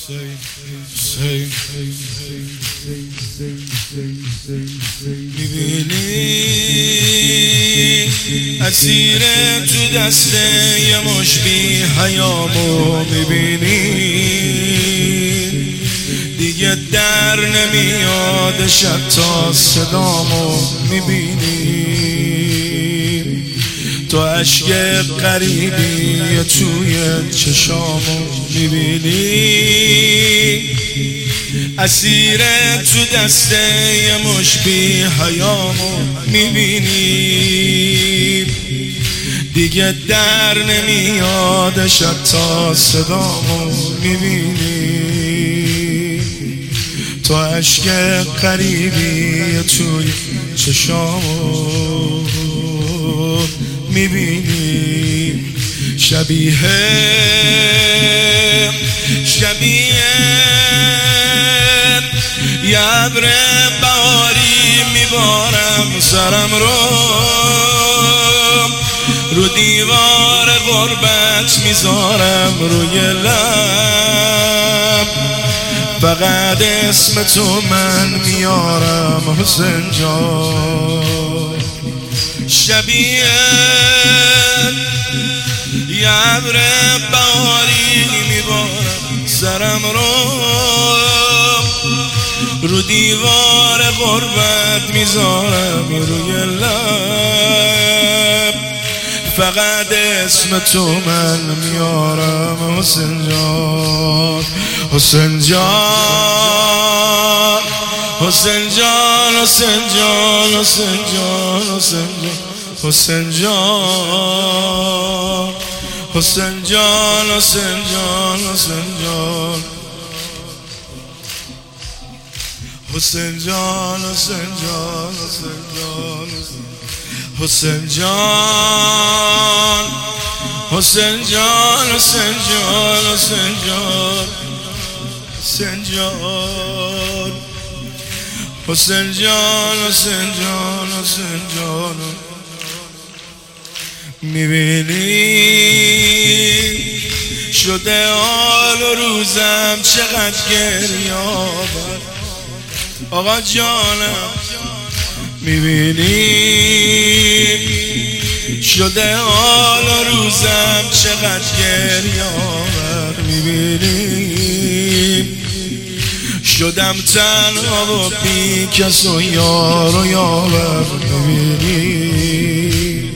میبینی اسیر تو دست یه مش بی حیامو میبینی دیگه در نمیاد شب تا صدامو میبینی تو عشق غریبی توی چشامو میبینی اسیر تو دست یه مش بی حیامو میبینی دیگه در نمیاد شب تا صدامو میبینی تو عشق غریبی توی چشامو میبینی شبیه یه ابر بهاری میبارم سرم رو دیوار غربت میذارم روی لب فقط اسم تو من میارم حسین جان شبیه یه ابر بهاری میبارم سرم رو دیوار غربت میذارم روی لب فقط اسم تو من میارم حسین جان حسین جان حسین جان حسین جان حسین جان حسین جان حسین جان حسین جان حسین جان حسین جان حسین جان حسین جان حسین جان حسین جان حسین جان حسین جان حسین جان حسین جان حسین جان میبینی شده حال و روزم چقدر گریابم آقا جانم میبینی شده حال و روزم چقدر گریابم میبینی شدم تنها و بی کس و یار و یاور میبینی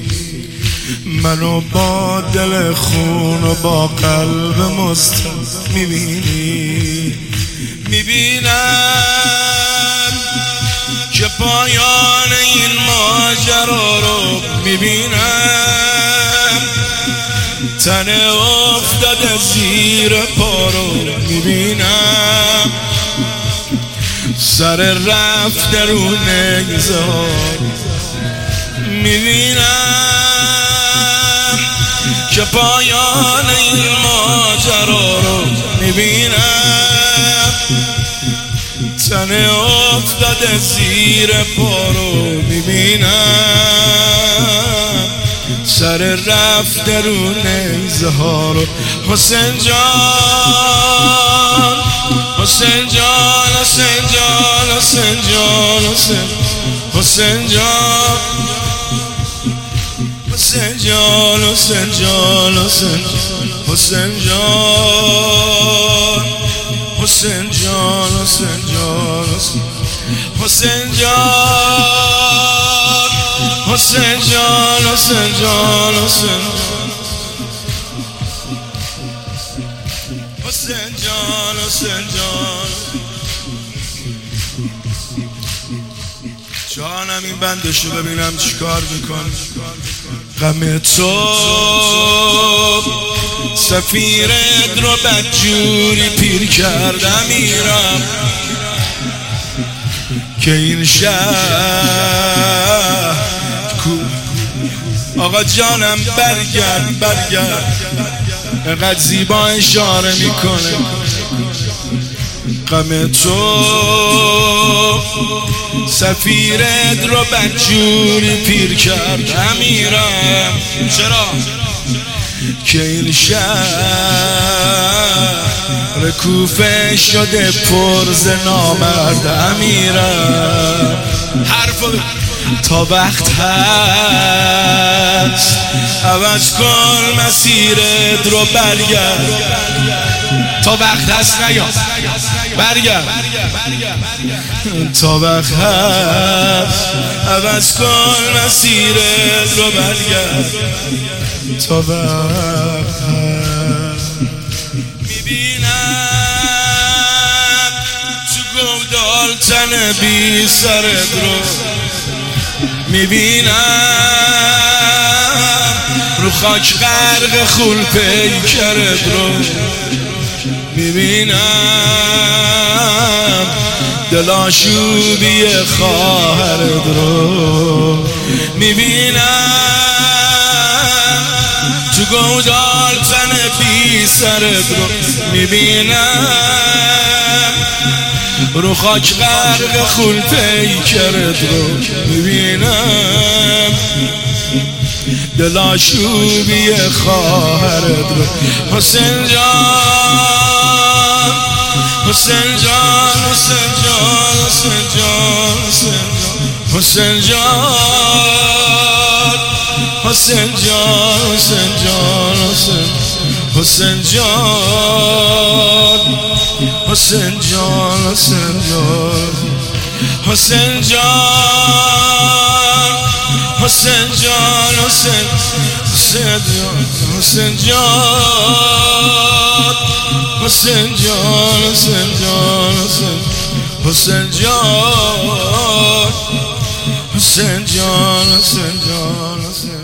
منو با دل خون و با قلب مستم میبینی میبینم که پایان این ماجرا رو میبینم تنه افتاده زیر پا رو میبینم سر رفته رو نیزه ها میبینم که پایان این ماجرا رو میبینم تنه افتاده زیر پا رو میبینم سر رفته رو نیزه ها رو حسین جان حسین جان حسین جان حسین جان حسین جان حسین جان حسین جان حسین جان حسین جان حسین جان حسین جان حسین جان حسین جان حسین جان حسین جان جانم این بندشو ببینم چیکار میکن غم تو سفیرت رو بدجوری پیر کردم میرم که این شهر آقا جانم برگرد اینقدر زیبا اشاره میکنه غم تو سفیرت رو بدجوری پیر کردم میرم چرا که این شهر کوفه شده پر ز نامرد امیرم. حرف تا وقت هست عوض کن مسیرت رو برگرد. تا وقت هست نیا برگرد. تا وقت هست عوض کن مسیرت رو برگرد. تا وقت هست میبینم تو گودال تن بی سرت رو میبینم رو خاک غرق خون پیکرت رو میبینم دلاشوبی خواهرت رو میبینم تو گودال تن بی سرت رو میبینم رو خاک غرق خون پیکرت رو میبینم دلاشوبی خواهرت رو. حسین جان حسین جان حسین جان حسین جان حسین جان حسین جان حسین جان حسین جان حسین جان حسین جان حسین جان حسین جان حسین حسین جان حسین جان حسین جان حسین جان حسین جان حسین جان حسین